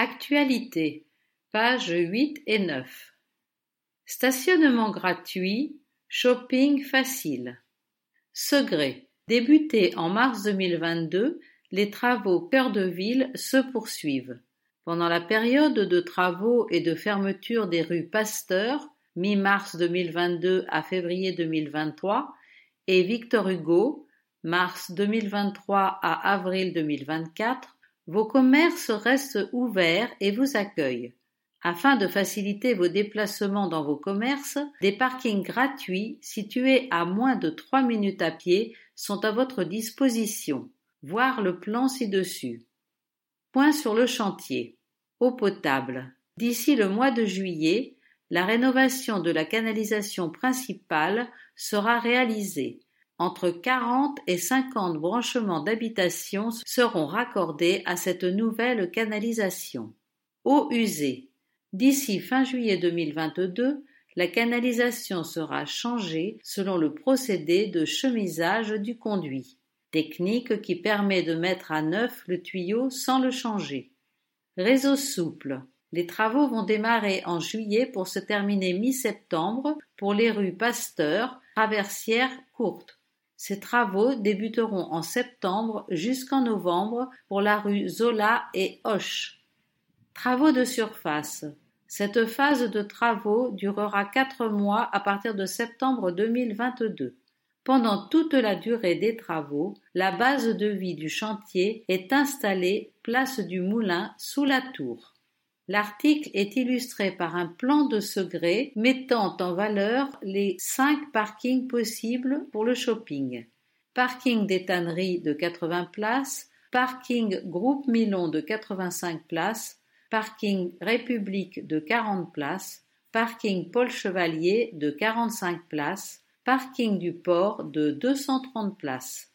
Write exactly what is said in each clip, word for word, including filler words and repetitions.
Actualité, pages huit et neuf. Stationnement gratuit, shopping facile. Segré. Débutés en mars deux mille vingt-deux, les travaux Cœur de Ville se poursuivent. Pendant la période de travaux et de fermeture des rues Pasteur, mi-mars deux mille vingt-deux à février deux mille vingt-trois, et Victor Hugo, mars deux mille vingt-trois à avril deux mille vingt-quatre, vos commerces restent ouverts et vous accueillent. Afin de faciliter vos déplacements dans vos commerces, des parkings gratuits situés à moins de trois minutes à pied sont à votre disposition. Voir le plan ci-dessus. Point sur le chantier. Eau potable. D'ici le mois de juillet, la rénovation de la canalisation principale sera réalisée. Entre quarante et cinquante branchements d'habitation seront raccordés à cette nouvelle canalisation. Eau usée. D'ici fin juillet deux mille vingt-deux, la canalisation sera changée selon le procédé de chemisage du conduit, technique qui permet de mettre à neuf le tuyau sans le changer. Réseau souple. Les travaux vont démarrer en juillet pour se terminer mi-septembre pour les rues Pasteur, Traversière, Courte. Ces travaux débuteront en septembre jusqu'en novembre pour la rue Zola et Hoche. Travaux de surface. Cette phase de travaux durera quatre mois à partir de septembre deux mille vingt-deux. Pendant toute la durée des travaux, la base de vie du chantier est installée place du Moulin sous la tour. L'article est illustré par un plan de Segré mettant en valeur les cinq parkings possibles pour le shopping. Parking des Tanneries de quatre-vingts places, parking Groupe Milon de quatre-vingt-cinq places, parking République de quarante places, parking Paul Chevalier de quarante-cinq places, parking du Port de deux cent trente places.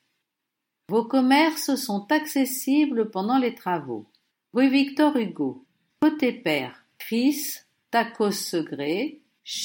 Vos commerces sont accessibles pendant les travaux. Rue Victor Hugo. Côté Père, Chris, Tacos Segré,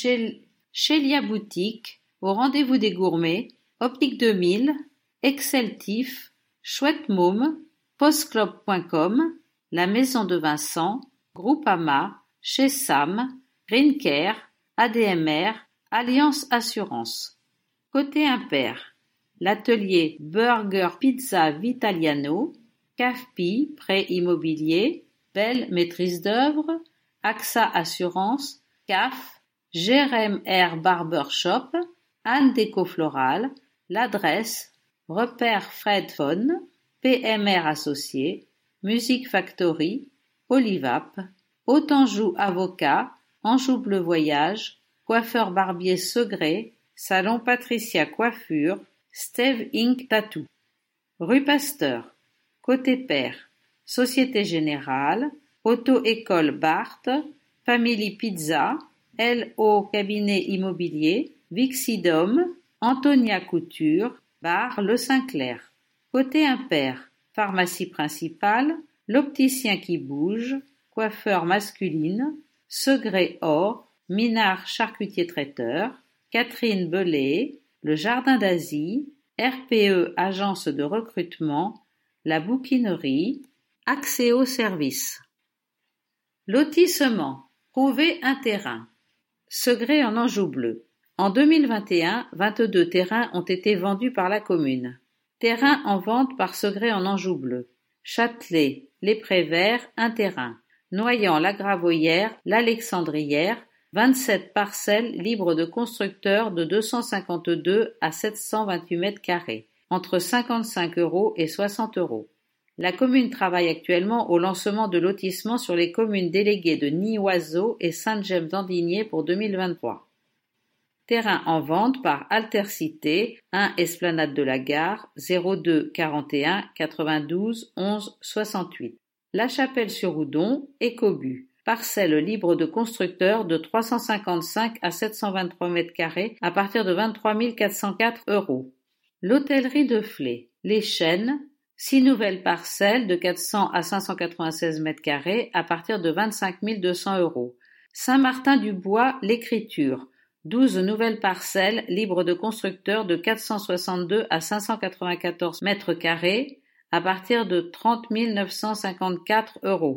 Chélia Boutique, au Rendez-vous des Gourmets, Optique deux mille, Exceltif, Chouette Môme, postclub point com, La Maison de Vincent, Groupama, Chez Sam, Greencare, A D M R, Alliance Assurance. Côté impair, l'atelier Burger Pizza Vitaliano, C A F P I, Prêt Immobilier, Belle Maîtrise d'œuvre, A X A Assurance, C A F, Jérém R Barber Shop, Anne Déco Floral, L'Adresse, Repère Fred Phone, P M R Associés, Music Factory, Olivap, Haute-Anjou Avocat, Anjou Bleu Voyage, Coiffeur Barbier Segré, Salon Patricia Coiffure, Steve Inc Tattoo. Rue Pasteur, Côté Père, Société Générale, Auto-École Barthes, Family Pizza, L O Cabinet Immobilier, Vixidom, Antonia Couture, Bar Le Saint-Clair. Côté impair, Pharmacie Principale, L'Opticien qui bouge, Coiffeur masculine, Segré Or, Minard Charcutier Traiteur, Catherine Belay, Le Jardin d'Asie, R P E Agence de recrutement, La Bouquinerie, Axéo Service. Lotissement. Trouver un terrain. Segré en Anjou Bleu. En deux mille vingt et un, vingt-deux terrains ont été vendus par la commune. Terrain en vente par Segré en Anjou Bleu. Châtelet, Les Prés Verts, un terrain. Noyant, la Gravoyère, l'Alexandrière, vingt-sept parcelles libres de constructeurs de deux cent cinquante-deux à sept cent vingt-huit mètres carrés, entre cinquante-cinq euros et soixante euros. La commune travaille actuellement au lancement de lotissements sur les communes déléguées de Nid-Oiseau et Sainte-Gemme-d'Andigné pour deux mille vingt-trois. Terrain en vente par Altercité, un Esplanade de la Gare, zéro deux quarante et un quatre-vingt-douze onze soixante-huit. La Chapelle-sur-Oudon, Écobu. Parcelle libre de constructeurs de trois cent cinquante-cinq à sept cent vingt-trois mètres carrés à partir de vingt-trois mille quatre cent quatre euros. L'hôtellerie de Flé, Les Chênes, six nouvelles parcelles de quatre cents à cinq cent quatre-vingt-seize mètres carrés à partir de vingt-cinq mille deux cents euros. Saint-Martin-du-Bois, l'Écriture, douze nouvelles parcelles libres de constructeurs de quatre cent soixante-deux à cinq cent quatre-vingt-quatorze mètres carrés à partir de trente mille neuf cent cinquante-quatre euros.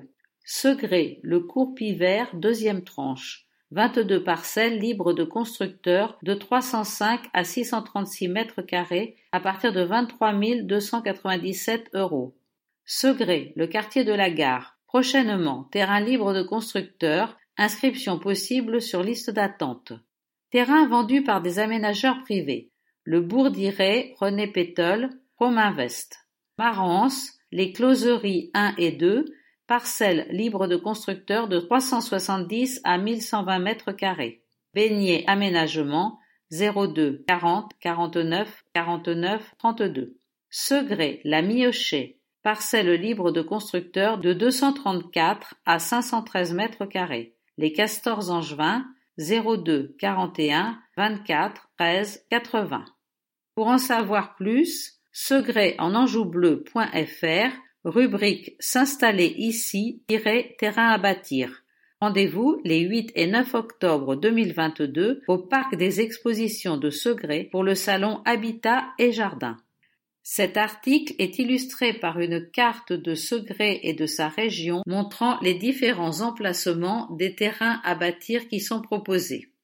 Segré, le cours Pivert, deuxième tranche. vingt-deux parcelles libres de constructeurs de trois cent cinq à six cent trente-six mètres carrés à partir de vingt-trois mille deux cent quatre-vingt-dix-sept euros. Segré, le quartier de la Gare. Prochainement, terrain libre de constructeurs, inscription possible sur liste d'attente. Terrain vendu par des aménageurs privés. Le Bourg d'Iré, René Pétol, Prominvest. Marans, les Closeries un et deux, parcelles libres de constructeurs de trois cent soixante-dix à mille cent vingt mètres carrés. Beignet Aménagement, zéro deux quarante quarante-neuf quarante-neuf trente-deux. Segré, la Miochée, parcelles libres de constructeurs de deux cent trente-quatre à cinq cent treize mètres carrés. Les Castors Angevins, zéro deux quarante et un vingt-quatre treize quatre-vingts. Pour en savoir plus, segré en anjoubleu point f r, rubrique S'installer ici, terrain à bâtir. Rendez-vous les huit et neuf octobre deux mille vingt-deux au Parc des Expositions de Segré pour le salon Habitat et Jardin. Cet article est illustré par une carte de Segré et de sa région montrant les différents emplacements des terrains à bâtir qui sont proposés.